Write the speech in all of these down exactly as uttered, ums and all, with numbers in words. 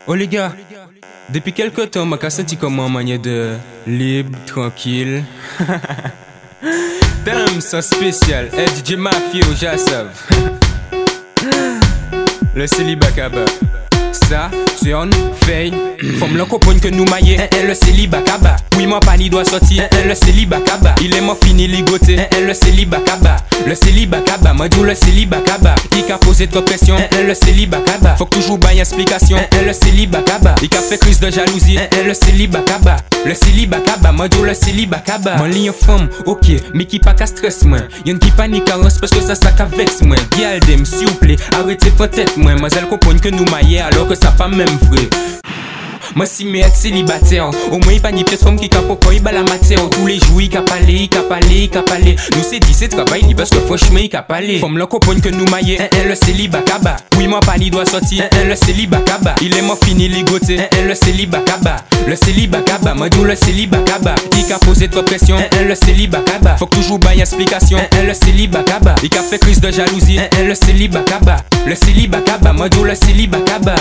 Oh les gars, depuis quelque temps, ma senti comme en manière de libre, tranquille. Damn, ça spécial. Hey, D J Mafio, j'assav. Le célibat kaba. Ça, turn, veille. Femme l'en comprendre que nous maillons, hein, hein, le célibat kaba. Oui, mon pani doit sortir, hein, hein, le célibat kaba. Il est mort fini ligoté, hein, hein, le célibat kaba. Le célibat kaba, moi dis le célibat kaba. Il a posé trop de pression, hein, hein, le célibat kaba. Faut que toujours bailler explication, hein, hein, le célibat kaba. Il a fait crise de jalousie, hein, hein, le célibat kaba. Le célibat kaba, moi dis le célibat kaba. Mon ligne femme, ok, mais qui pas qu'à stress, moi. Y'en qui panique à parce que ça ça qu'à vex, moi. Galdem, s'il vous plaît, arrêtez peut-être, moi. Moi, elle comprend que nous maillons alors que ça pas même vrai. Moi si mais être célibataire, au moins il pas ni pièce femme qui capo quand il bat la matière. Tous les jours il cap aller, il cap aller, il cap aller. Nous c'est dit c'est travail parce que franchement il cap aller. Femme là comprendre que nous maillons, hein, hein, le célibat kaba. Oui moi pas ni doit sortir, hein, hein, le célibat kaba. Il est mort fini ligoté, hein, hein, le célibat kaba. Le célibat kaba, moi dis le célibat kaba. Il a posé trop de pression, hein, hein, le célibat kaba. Faut que toujours bailler explication, hein, hein, le célibat kaba. Il a fait crise de jalousie, hein, hein, le célibat kaba. Le célibat kaba, moi dis le célibat kaba.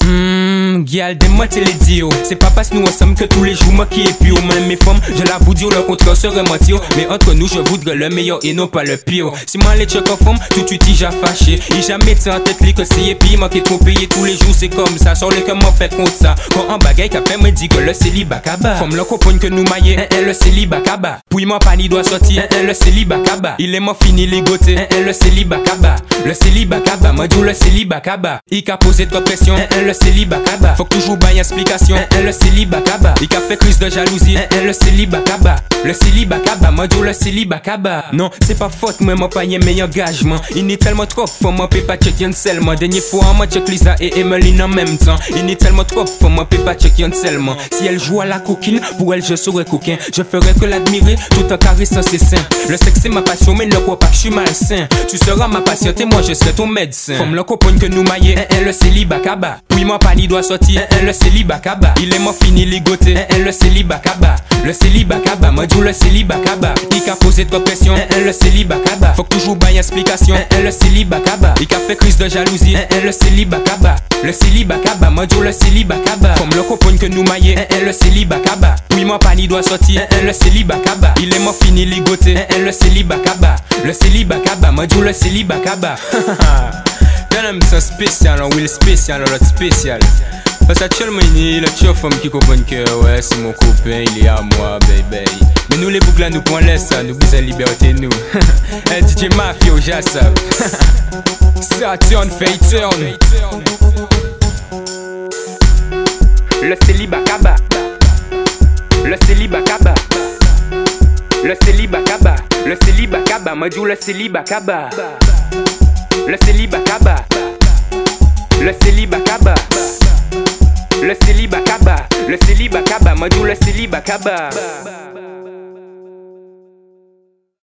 Hum, gyal de moi les dio. C'est pas parce que nous ensemble que tous les jours moi qui est pire. Même mes femmes, je l'avoue dire le contraire serait mentir. Mais entre nous je voudrais le meilleur et non pas le pire. Si moi les check en forme, tout de suite il j'ai fâché. Il jamais en tête li que c'est et puis moi qui trop payé tous les jours c'est comme ça. Sans le que moi fait contre ça. Quand un bagaille qu'a fait me dit que le célibat kaba. Femme le comprendre que nous maillons, hein, hein, le célibat kaba. Puis moi pas ni doit sortir, hein, hein, le célibat kaba. Il est mort fini ligoté, hein, hein, le célibat kaba. Le célibat kaba, moi dis le célibat kaba. Il a posé trop de pression, hein, hein, le célibat kaba. Faut que toujours bailler explication, hein, hein, le célibat kaba. Il a fait crise de jalousie, hein, hein, le célibat kaba. Le célibat kaba, moi dis le célibat kaba. Non, c'est pas faute, moi moi pas y'a meilleur engagement. Il n'est tellement trop fort, moi peut pas check y'en seulement. Dernier fois, moi check Lisa et Emmeline en même temps. Il n'est tellement trop fort, moi peut pas check y'en seulement. Si elle joue à la coquine, pour elle je serais coquin. Je ferais que l'admirer tout en caressant ses seins. Le sexe c'est ma passion, mais ne crois pas que je suis malsain. Tu seras ma patiente et moi je serai ton médecin. Femme le comprendre que nous maillons, hein, hein, le célibat kaba. Oui moi pas ni doit sortir, hein, hein, le célibat kaba. Il est mort fini ligoté, hein, hein, le célibat kaba. Le célibat kaba, moi dis le célibat kaba. Il a posé trop de pression, hein, hein, le célibat kaba. Faut que toujours bailler explication, hein, hein, le célibat kaba. Il a fait crise de jalousie, hein, hein, le célibat kaba. Le célibat kaba, moi dis le célibat kaba. Femme le comprendre que nous maillons, hein, hein, le célibat kaba. Oui moi pas ni doit sortir, hein, hein, le célibat kaba. Il est mort fini ligoté, hein, hein, le célibat kaba. Le célibat kaba, moi dis le célibat kaba. T'aimes ça spécial, on will spécial, on l'autre spécial. Parce qu'actuellement il y a la femme qui comprend que ouais c'est mon copain, il est à moi baby. Mais nous les boucles là nous point laisse ça, nous besoin de liberté nous. Hey D J Mafio, j'assav. Ça turn, fait turn. Le célibat kaba. Le célibat kaba. Le célibat kaba. Le célibat kaba, moi dis le célibat kaba. Le célibat kaba. Le célibat kaba. Le célibat kaba. Le célibat kaba, moi dis le célibat kaba.